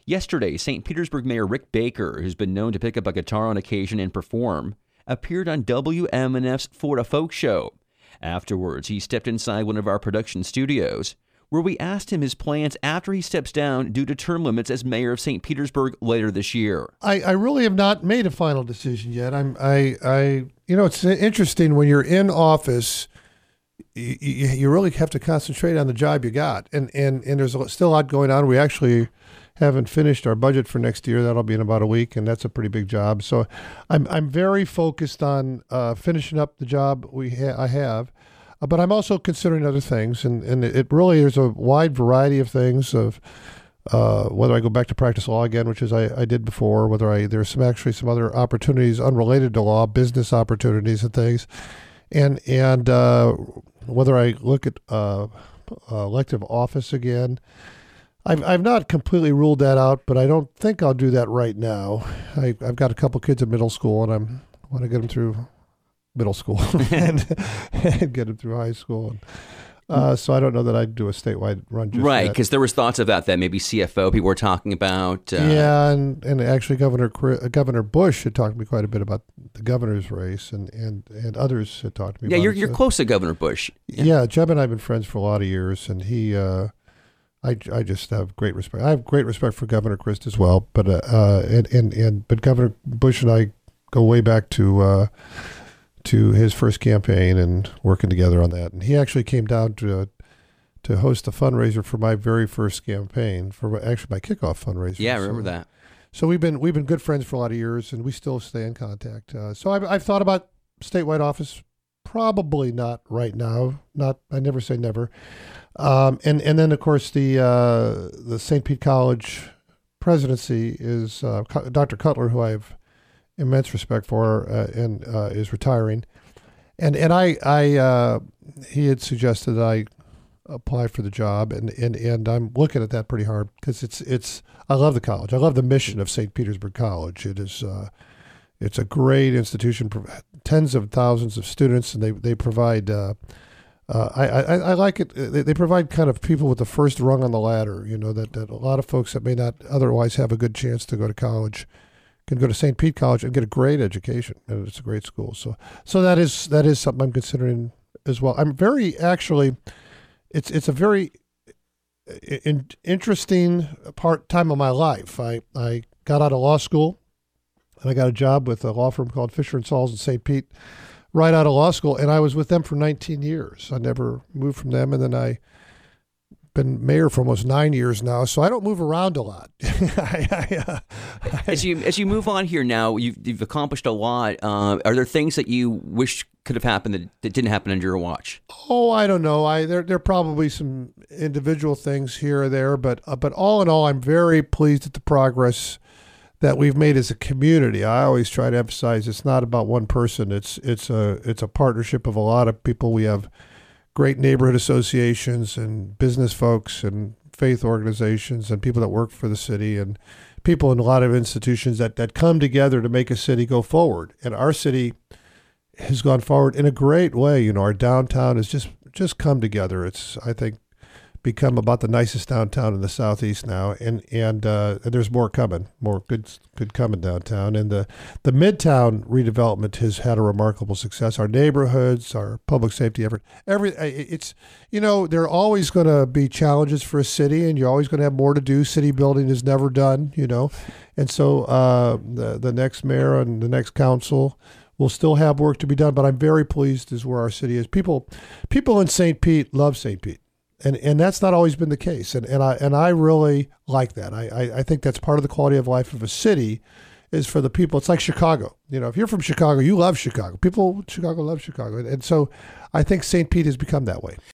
Yesterday, St. Petersburg Mayor Rick Baker, who's been known to pick up a guitar on occasion and perform, appeared on WMNF's Florida Folk Show. Afterwards, he stepped inside one of our production studios, where we asked him his plans after he steps down due to term limits as mayor of St. Petersburg later this year. I really have not made a final decision yet. It's interesting when you're in office, you really have to concentrate on the job you got. And there's still a lot going on. We actually haven't finished our budget for next year. That'll be in about a week, and that's a pretty big job. So I'm very focused on finishing up the job I have. But I'm also considering other things, and it really there's a wide variety of things of whether I go back to practice law again, which is I did before, whether there's some other opportunities unrelated to law, business opportunities and things, and whether I look at elective office again. I've not completely ruled that out, but I don't think I'll do that right now. I've got a couple kids in middle school, and I want to get them through middle school and get them through high school. So I don't know that I'd do a statewide run just right, yet. because there was thoughts about that, maybe CFO people were talking about. Yeah, and actually Governor Bush had talked to me quite a bit about the governor's race, and others had talked to me about it. You're close to Governor Bush. Yeah, Jeb and I have been friends for a lot of years, and he, I just have great respect. I have great respect for Governor Christ as well, but Governor Bush and I go way back to his first campaign and working together on that. And he actually came down to host a fundraiser for my very first campaign, for my kickoff fundraiser. Yeah, I remember that. So we've been good friends for a lot of years, and we still stay in contact. So I've thought about statewide office, probably not right now. I never say never. And then of course the St. Pete College presidency is Dr. Cutler, who I have immense respect for, and is retiring, and he had suggested that I apply for the job, and I'm looking at that pretty hard because I love the college. I love the mission of St. Petersburg College. It's a great institution, tens of thousands of students, and they provide. I like it. They provide kind of people with the first rung on the ladder. That a lot of folks that may not otherwise have a good chance to go to college can go to St. Pete College and get a great education, and it's a great school. So that is something I'm considering as well. I'm very it's a very interesting time of my life. I got out of law school, and I got a job with a law firm called Fisher & Sauls in St. Pete right out of law school, and I was with them for 19 years. I never moved from them, and then I've been mayor for almost 9 years now, so I don't move around a lot. As you move on here now, you've accomplished a lot. Are there things that you wish could have happened that didn't happen under your watch? Oh, I don't know. There are probably some individual things here or there, but all in all, I'm very pleased at the progress that we've made as a community. I always try to emphasize it's not about one person. It's a partnership of a lot of people. We have great neighborhood associations and business folks and faith organizations and people that work for the city and people in a lot of institutions that come together to make a city go forward. And our city has gone forward in a great way. Our downtown has just come together. It's, I think, become about the nicest downtown in the Southeast now, and there's more coming, more good coming downtown. And the Midtown redevelopment has had a remarkable success. Our neighborhoods, our public safety effort, there are always going to be challenges for a city, and you're always going to have more to do. City building is never done, and so the next mayor and the next council will still have work to be done. But I'm very pleased as where our city is. People in St. Pete love St. Pete. And that's not always been the case, and I really like that. I think that's part of the quality of life of a city, is for the people. It's like Chicago. If you're from Chicago, you love Chicago. People in Chicago love Chicago, and so I think St. Pete has become that way.